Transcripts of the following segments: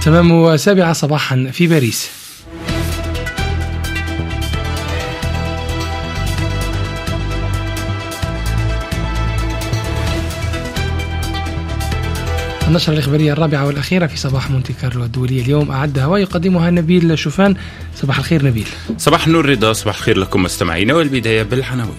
تمام 7 صباحا في باريس. النشرة الإخبارية الرابعة والأخيرة في صباح مونتي كارلو الدولية اليوم أعدها ويقدمها نبيل شوفان. صباح الخير نبيل. صباح النور رضا، صباح الخير لكم مستمعينا، والبداية بالعناوين.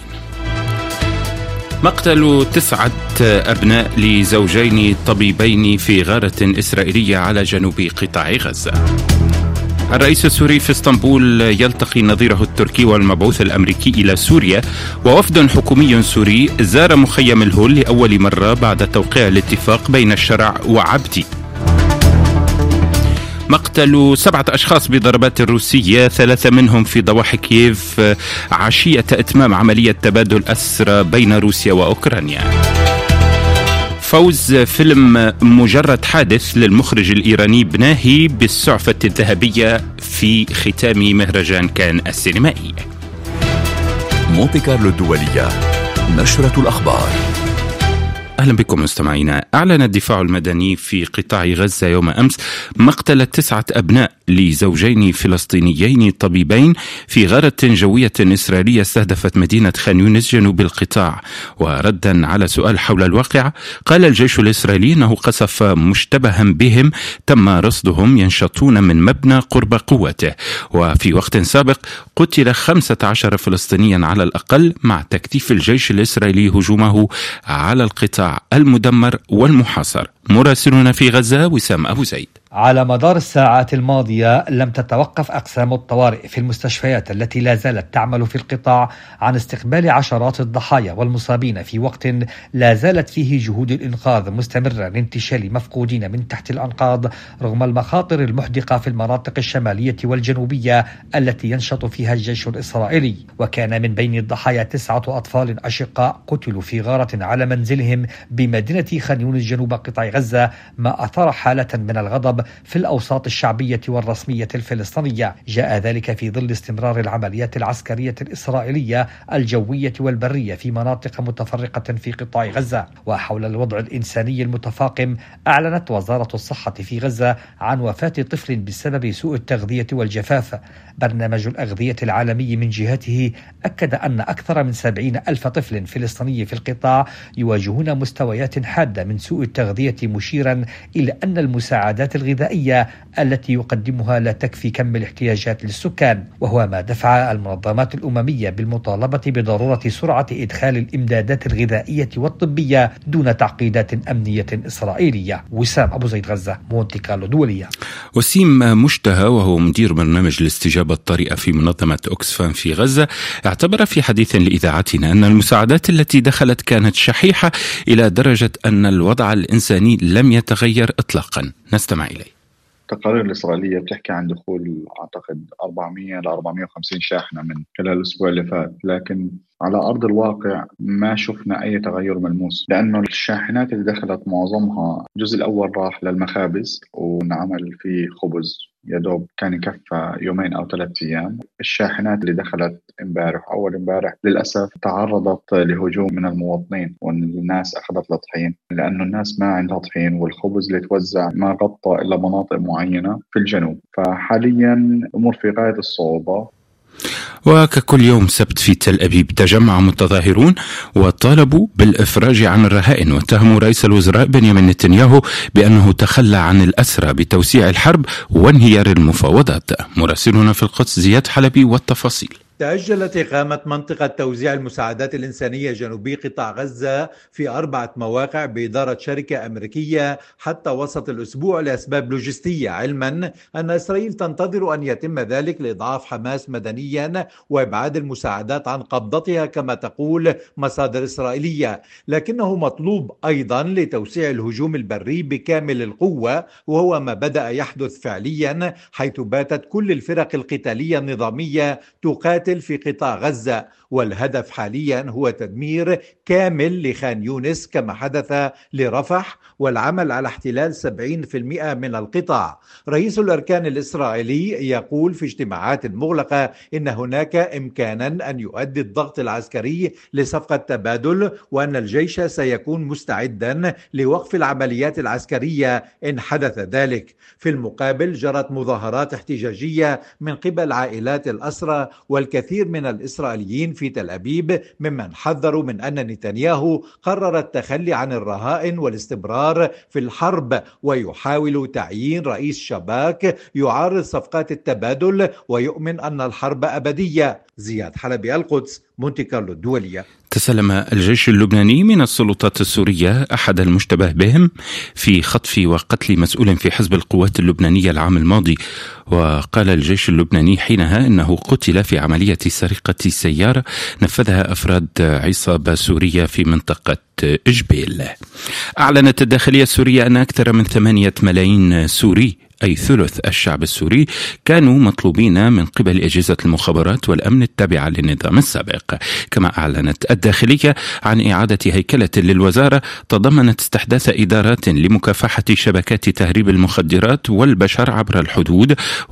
مقتل 9 أبناء لزوجين طبيبين في غارة إسرائيلية على جنوب قطاع غزة. الرئيس السوري في اسطنبول يلتقي نظيره التركي والمبعوث الأمريكي إلى سوريا، ووفد حكومي سوري زار مخيم الهول لأول مرة بعد توقيع الاتفاق بين الشرع وعبدي. مقتل 7 أشخاص بضربات روسية، 3 منهم في ضواحي كييف عشية إتمام عملية تبادل أسرى بين روسيا وأوكرانيا. فوز فيلم مجرد حادث للمخرج الإيراني بناهي بالسعفة الذهبية في ختام مهرجان كان السينمائي. مونتي كارلو الدولية، نشرة الأخبار. أهلا بكم مستمعينا. أعلن الدفاع المدني في قطاع غزة يوم أمس مقتل 9 أبناء لزوجين فلسطينيين طبيبين في غارة جوية إسرائيلية استهدفت مدينة خان يونس جنوب القطاع. وردا على سؤال حول الواقعة، قال الجيش الإسرائيلي أنه قصف مشتبها بهم تم رصدهم ينشطون من مبنى قرب قوته. وفي وقت سابق قتل 15 فلسطينيا على الأقل، مع تكثيف الجيش الإسرائيلي هجومه على القطاع المدمر والمحاصر. مراسلنا في غزة وسام أبو زيد. على مدار الساعات الماضية لم تتوقف أقسام الطوارئ في المستشفيات التي لا زالت تعمل في القطاع عن استقبال عشرات الضحايا والمصابين في وقت لا زالت فيه جهود الإنقاذ مستمرة لانتشال مفقودين من تحت الأنقاض، رغم المخاطر المحدقة في المناطق الشمالية والجنوبية التي ينشط فيها الجيش الإسرائيلي. وكان من بين الضحايا 9 أطفال أشقاء قتلوا في غارة على منزلهم بمدينة خان يونس جنوب قطاع غزة، ما أثار حالة من الغضب في الأوساط الشعبية والرسمية الفلسطينية. جاء ذلك في ظل استمرار العمليات العسكرية الإسرائيلية الجوية والبرية في مناطق متفرقة في قطاع غزة. وحول الوضع الإنساني المتفاقم، أعلنت وزارة الصحة في غزة عن وفاة طفل بسبب سوء التغذية والجفاف. برنامج الأغذية العالمي من جهته أكد أن أكثر من 70,000 طفل فلسطيني في القطاع يواجهون مستويات حادة من سوء التغذية، مشيرا إلى أن المساعدات الغذائية التي يقدمها لا تكفي كم الاحتياجات للسكان، وهو ما دفع المنظمات الأممية بالمطالبة بضرورة سرعة إدخال الإمدادات الغذائية والطبية دون تعقيدات أمنية إسرائيلية. وسام أبو زيد، غزة، مونتي كارلو دولية. وسيم مشتهى وهو مدير برنامج الاستجابة الطارئة في منظمة أوكسفام في غزة اعتبر في حديث لإذاعتنا أن المساعدات التي دخلت كانت شحيحة إلى درجة أن الوضع الإنساني لم يتغير إطلاقا. نستمع إليه. التقارير الإسرائيلية بتحكي عن دخول أعتقد 400 ل 450 شاحنة من خلال الأسبوع اللي فات، لكن على أرض الواقع ما شفنا أي تغير ملموس، لأنه الشاحنات اللي دخلت معظمها الجزء الأول راح للمخابز ونعمل فيه خبز يدوب كان يكفى 2 أو 3 أيام. الشاحنات اللي دخلت أول امبارح للأسف تعرضت لهجوم من المواطنين، والناس أخذت لطحين لأنه الناس ما عندها طحين، والخبز اللي توزع ما غطى إلا مناطق معينة في الجنوب. فحاليا أمور في غاية الصعوبة. وككل يوم سبت في تل أبيب تجمع متظاهرون وطالبوا بالإفراج عن الرهائن، واتهموا رئيس الوزراء بنيامين نتنياهو بأنه تخلى عن الأسرى بتوسيع الحرب وانهيار المفاوضات. مراسلنا في القدس زياد حلبي والتفاصيل. تأجلت إقامة منطقة توزيع المساعدات الإنسانية جنوبي قطاع غزة في 4 مواقع بإدارة شركة أمريكية حتى وسط الأسبوع لأسباب لوجستية، علما أن إسرائيل تنتظر أن يتم ذلك لإضعاف حماس مدنيا وإبعاد المساعدات عن قبضتها كما تقول مصادر إسرائيلية. لكنه مطلوب أيضا لتوسيع الهجوم البري بكامل القوة، وهو ما بدأ يحدث فعليا، حيث باتت كل الفرق القتالية النظامية تقاتل المقاتل في قطاع غزة، والهدف حاليا هو تدمير كامل لخان يونس كما حدث لرفح، والعمل على احتلال 70% من القطاع. رئيس الأركان الإسرائيلي يقول في اجتماعات مغلقة إن هناك إمكانا أن يؤدي الضغط العسكري لصفقة تبادل، وأن الجيش سيكون مستعدا لوقف العمليات العسكرية إن حدث ذلك. في المقابل جرت مظاهرات احتجاجية من قبل عائلات الأسرى والكثير من الإسرائيليين في تل أبيب، ممن حذروا من أن نتنياهو قرر التخلي عن الرهائن والاستمرار في الحرب، ويحاول تعيين رئيس شباك يعارض صفقات التبادل ويؤمن أن الحرب أبدية. زياد حلبي، القدس، مونتي كارلو الدولية. تسلم الجيش اللبناني من السلطات السورية أحد المشتبه بهم في خطف وقتل مسؤول في حزب القوات اللبنانية العام الماضي، وقال الجيش اللبناني حينها إنه قتل في عملية سرقة سيارة نفذها أفراد عصابة سورية في منطقة إجبيل. أعلنت الداخلية السورية أن أكثر من 8 ملايين سوري، أي ثلث الشعب السوري، كانوا مطلوبين من قبل أجهزة المخابرات والأمن التابعة للنظام السابق. كما أعلنت الداخلية عن إعادة هيكلة للوزارة تضمنت استحداث إدارات لمكافحة شبكات تهريب المخدرات والبشر عبر الحدود،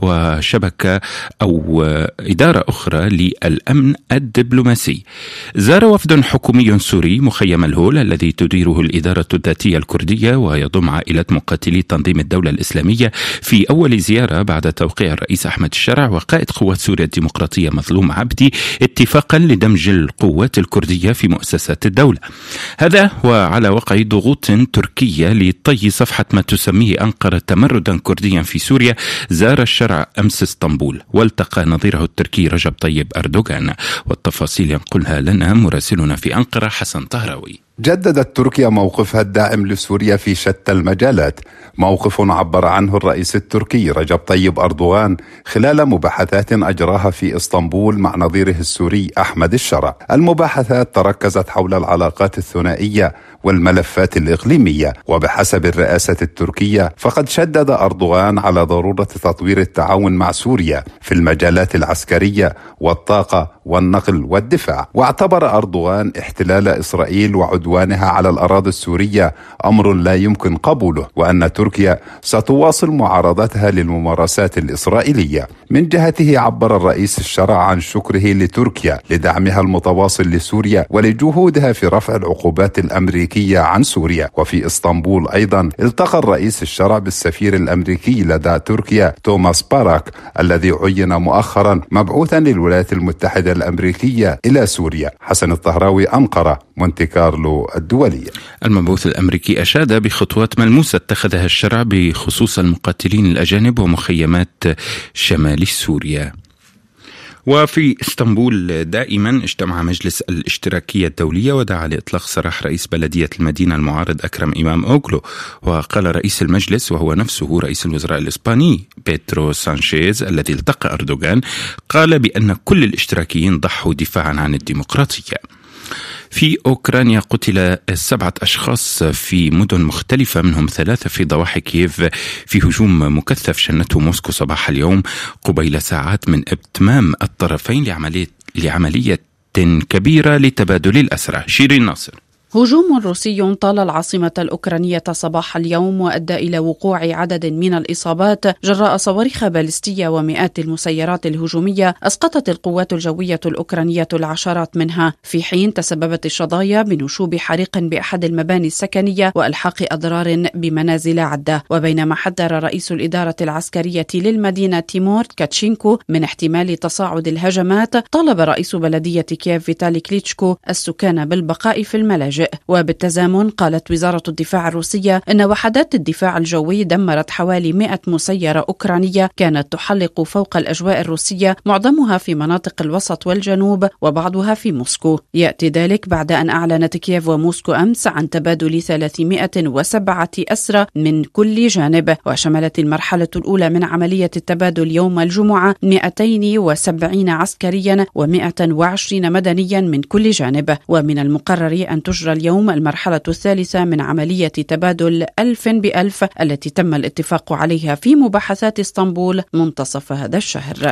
وشبكة أو إدارة أخرى للأمن الدبلوماسي. زار وفد حكومي سوري مخيم الهول الذي تديره الإدارة الذاتية الكردية ويضم عائلات مقاتلي تنظيم الدولة الإسلامية في أول زيارة بعد توقيع الرئيس أحمد الشرع وقائد قوات سوريا الديمقراطية مظلوم عبدي اتفاقا لدمج القوات الكردية في مؤسسات الدولة. هذا وعلى وقع ضغوط تركية لطي صفحة ما تسميه أنقرة تمردا كرديا في سوريا. زار الشرع أمس اسطنبول والتقى نظيره التركي رجب طيب أردوغان، والتفاصيل ينقلها لنا مراسلنا في أنقرة حسن طهراوي. جددت تركيا موقفها الداعم لسوريا في شتى المجالات، موقف عبر عنه الرئيس التركي رجب طيب أردوغان خلال مباحثات أجراها في اسطنبول مع نظيره السوري أحمد الشرع. المباحثات تركزت حول العلاقات الثنائية والملفات الإقليمية، وبحسب الرئاسة التركية فقد شدد أردوغان على ضرورة تطوير التعاون مع سوريا في المجالات العسكرية والطاقة والنقل والدفاع. واعتبر أردوغان احتلال إسرائيل وعدوانها على الأراضي السورية أمر لا يمكن قبوله، وأن تركيا ستواصل معارضتها للممارسات الإسرائيلية. من جهته عبر الرئيس الشرع عن شكره لتركيا لدعمها المتواصل لسوريا ولجهودها في رفع العقوبات الأمريكية عن سوريا. وفي اسطنبول أيضا التقى الرئيس الشرع بالسفير الأمريكي لدى تركيا توماس باراك الذي عين مؤخرا مبعوثا للولايات المتحدة الأمريكية إلى سوريا. حسن الطهراوي، أنقرة، مونتي كارلو الدولية. المبعوث الأمريكي أشاد بخطوات ملموسة اتخذها الشرع بخصوص المقاتلين الأجانب ومخيمات شمال سوريا. وفي اسطنبول دائما اجتمع مجلس الاشتراكية الدولية ودعا لإطلاق سراح رئيس بلدية المدينة المعارض أكرم إمام أوغلو. وقال رئيس المجلس وهو نفسه رئيس الوزراء الإسباني بيدرو سانشيز الذي التقى أردوغان، قال بأن كل الاشتراكيين ضحوا دفاعا عن الديمقراطية. في أوكرانيا قتل 7 أشخاص في مدن مختلفة، منهم 3 في ضواحي كييف، في هجوم مكثف شنته موسكو صباح اليوم قبيل ساعات من إتمام الطرفين لعملية كبيرة لتبادل الأسرى. شيرين ناصر. هجوم روسي طال العاصمة الأوكرانية صباح اليوم وأدى إلى وقوع عدد من الإصابات جراء صواريخ باليستية ومئات المسيرات الهجومية أسقطت القوات الجوية الأوكرانية العشرات منها، في حين تسببت الشظايا بنشوب حريق بأحد المباني السكنية وإلحاق أضرار بمنازل عدة. وبينما حذر رئيس الإدارة العسكرية للمدينة تيمور كاتشينكو من احتمال تصاعد الهجمات، طالب رئيس بلدية كييف فيتالي كليتشكو السكان بالبقاء في الملاجئ. وبالتزامن قالت وزارة الدفاع الروسية إن وحدات الدفاع الجوي دمرت حوالي 100 مسيرة أوكرانية كانت تحلق فوق الأجواء الروسية، معظمها في مناطق الوسط والجنوب وبعضها في موسكو. يأتي ذلك بعد أن أعلنت كييف وموسكو أمس عن تبادل 307 أسرى من كل جانب، وشملت المرحلة الأولى من عملية التبادل يوم الجمعة 270 عسكريا و120 مدنيا من كل جانب. ومن المقرر أن تجرى اليوم المرحلة الثالثة من عملية تبادل 1000 ب1000 التي تم الاتفاق عليها في مباحثات اسطنبول منتصف هذا الشهر.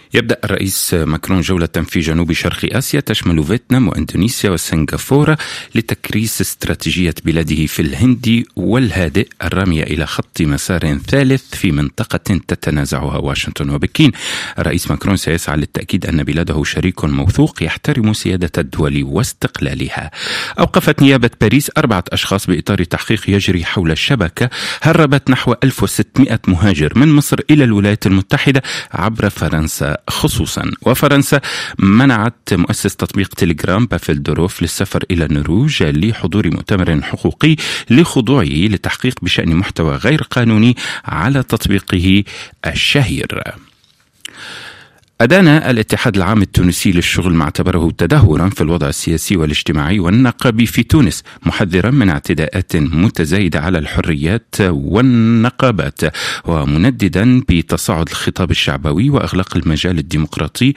يبدأ الرئيس ماكرون جولة في جنوب شرق آسيا تشمل فيتنام وإندونيسيا وسنغافورة لتكريس استراتيجية بلاده في الهند والهادئ الرامية إلى خط مسار ثالث في منطقة تتنازعها واشنطن وبكين. الرئيس ماكرون سيسعى للتأكيد أن بلاده شريك موثوق يحترم سيادة الدول واستقلالها. أوقفت نيابة باريس 4 أشخاص بإطار تحقيق يجري حول الشبكة هربت نحو 1600 مهاجر من مصر إلى الولايات المتحدة عبر فرنسا خصوصا. وفرنسا منعت مؤسس تطبيق تليجرام بافل دوروف للسفر إلى النرويج لحضور مؤتمر حقوقي لخضوعه لتحقيق بشأن محتوى غير قانوني على تطبيقه الشهير. أدان الاتحاد العام التونسي للشغل ما اعتبره تدهورا في الوضع السياسي والاجتماعي والنقابي في تونس، محذرا من اعتداءات متزايدة على الحريات والنقابات، ومنددا بتصاعد الخطاب الشعبوي وإغلاق المجال الديمقراطي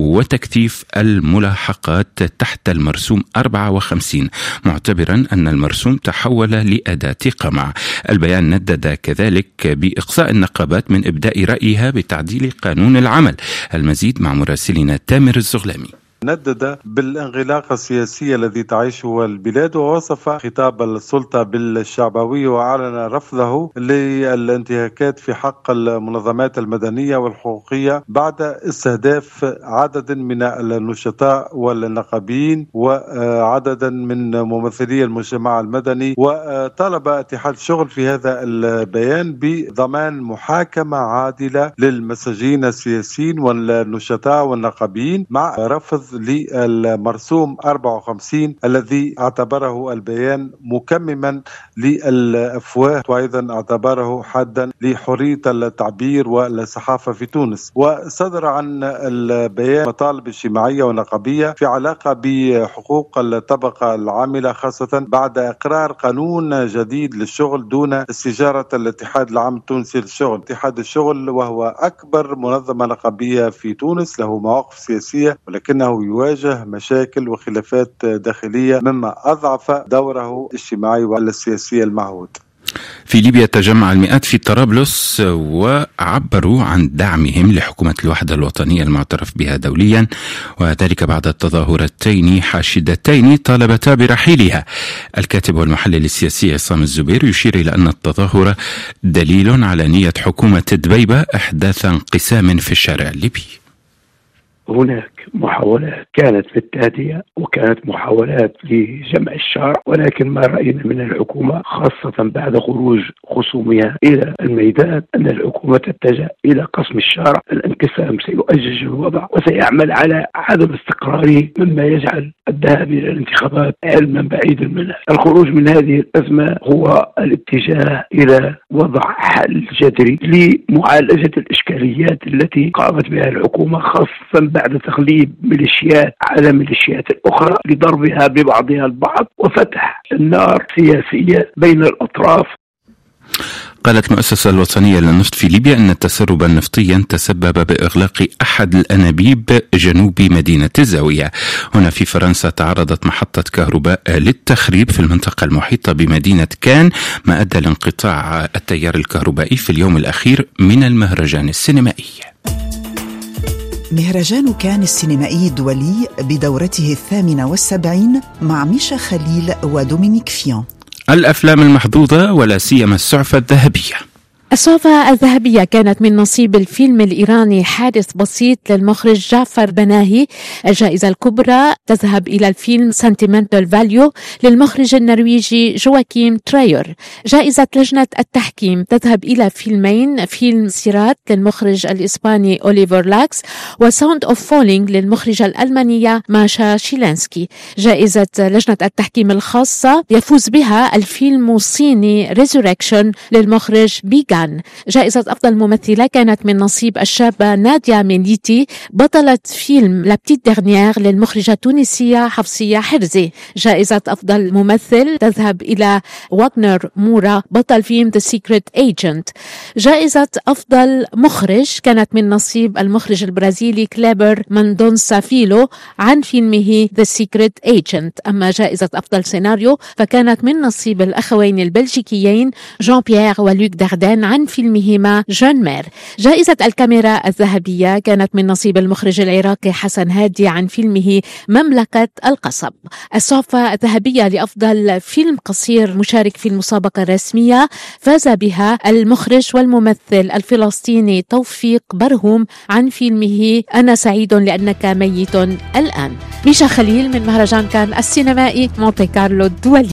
وتكثيف الملاحقات تحت المرسوم 54، معتبرا أن المرسوم تحول لأداة قمع. البيان ندد كذلك بإقصاء النقابات من إبداء رأيها بتعديل قانون العمل. المزيد مع مراسلنا تامر الزغلامي. ندد بالانغلاق السياسي الذي تعيشه البلاد، ووصف خطاب السلطة بالشعبوي وأعلن رفضه للانتهاكات في حق المنظمات المدنية والحقوقية بعد استهداف عدد من النشطاء والنقابيين وعددا من ممثلي المجتمع المدني. وطالب اتحاد الشغل في هذا البيان بضمان محاكمة عادلة للمساجين السياسيين والنشطاء والنقابيين مع رفض للمرسوم 54 الذي اعتبره البيان مكمما للأفواه، وأيضا اعتبره حدا لحرية التعبير والصحافة في تونس. وصدر عن البيان مطالب اجتماعية ونقابية في علاقة بحقوق الطبقة العاملة، خاصة بعد إقرار قانون جديد للشغل دون استجارة الاتحاد العام التونسي للشغل. اتحاد الشغل وهو أكبر منظمة نقابية في تونس، له مواقف سياسية ولكنه يواجه مشاكل وخلافات داخلية مما أضعف دوره الاجتماعي والسياسي المعهود. في ليبيا تجمع المئات في طرابلس وعبروا عن دعمهم لحكومة الوحدة الوطنية المعترف بها دوليا، وذلك بعد التظاهرتين حاشدتين طالبتا برحيلها. الكاتب والمحلل السياسي عصام الزبير يشير إلى أن التظاهر دليل على نية حكومة دبيبة إحداث انقسام في الشارع الليبي. هناك محاولات كانت في التهدئة وكانت محاولات لجمع الشارع، ولكن ما رأينا من الحكومة خاصة بعد خروج خصومها إلى الميدان أن الحكومة تتجه إلى قسم الشارع. الانقسام سيؤجج الوضع وسيعمل على عدم استقراره، مما يجعل الذهاب إلى الانتخابات علما بعيدا منه. الخروج من هذه الأزمة هو الاتجاه إلى وضع حل جذري لمعالجة الإشكاليات التي قامت بها الحكومة، خاصة بعد تغليب ميليشيات على ميليشيات الأخرى لضربها ببعضها البعض وفتح النار سياسية بين الأطراف. قالت المؤسسة الوطنية للنفط في ليبيا أن التسرب النفطي تسبب بإغلاق أحد الأنابيب جنوب مدينة الزاوية. هنا في فرنسا تعرضت محطة كهرباء للتخريب في المنطقة المحيطة بمدينة كان، ما أدى لانقطاع التيار الكهربائي في اليوم الأخير من المهرجان السينمائي. مهرجان كان السينمائي الدولي بدورته 78 مع ميشا خليل ودومينيك فيون. الأفلام المحظوظة ولا سيما السعفة الذهبية. السعفة الذهبية كانت من نصيب الفيلم الإيراني حادث بسيط للمخرج جعفر بناهي. الجائزة الكبرى تذهب إلى الفيلم Sentimental Value للمخرج النرويجي جواكيم ترايور. جائزة لجنة التحكيم تذهب إلى فيلمين، فيلم سيرات للمخرج الإسباني أوليفر لاكس وساوند أوف فولينج للمخرجة الألمانية ماشا شيلانسكي. جائزة لجنة التحكيم الخاصة يفوز بها الفيلم الصيني Resurrection للمخرج بيغان. جائزة أفضل ممثلة كانت من نصيب الشابة ناديا ميليتي بطلة فيلم لا بتيت ديرنيير للمخرجة التونسية حفصية حرزي. جائزة أفضل ممثل تذهب إلى واغنر مورا بطل فيلم The Secret Agent. جائزة أفضل مخرج كانت من نصيب المخرج البرازيلي كليبر ماندونسا فيلو عن فيلمه The Secret Agent. أما جائزة أفضل سيناريو فكانت من نصيب الأخوين البلجيكيين جان بيير ولوك داردان عن فيلمهما جون مير. جائزة الكاميرا الذهبية كانت من نصيب المخرج العراقي حسن هادي عن فيلمه مملكة القصب. الصحفة الذهبية لأفضل فيلم قصير مشارك في المسابقة الرسمية فاز بها المخرج والممثل الفلسطيني توفيق برهوم عن فيلمه أنا سعيد لأنك ميت الآن. ميشا خليل من مهرجان كان السينمائي مونتي كارلو الدولي.